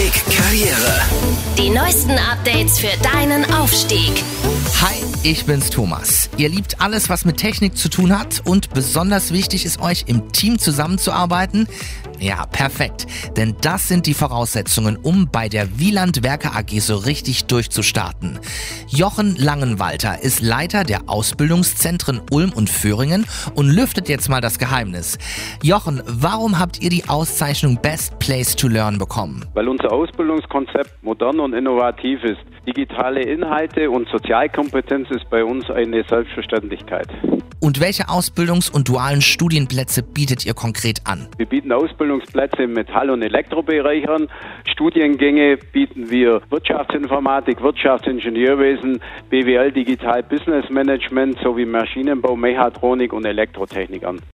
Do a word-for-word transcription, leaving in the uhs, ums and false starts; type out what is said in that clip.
Aufstieg Karriere. Die neuesten Updates für deinen Aufstieg. Hi, ich bin's Thomas. Ihr liebt alles, was mit Technik zu tun hat und besonders wichtig ist euch, im Team zusammenzuarbeiten? Ja, perfekt. Denn das sind die Voraussetzungen, um bei der Wieland Werke A G so richtig durchzustarten. Jochen Langenwalter ist Leiter der Ausbildungszentren Ulm und Föhringen und lüftet jetzt mal das Geheimnis. Jochen, warum habt ihr die Auszeichnung Best Place to Learn bekommen? Weil unser Ausbildungskonzept modern und innovativ ist. Digitale Inhalte und Sozialkompetenz ist bei uns eine Selbstverständlichkeit. Und welche Ausbildungs- und dualen Studienplätze bietet ihr konkret an? Wir bieten Ausbildungsplätze im Metall- und Elektrobereich an. Studiengänge bieten wir Wirtschaftsinformatik, Wirtschaftsingenieurwesen, B W L Digital Business Management sowie Maschinenbau, Mechatronik und Elektrotechnik an.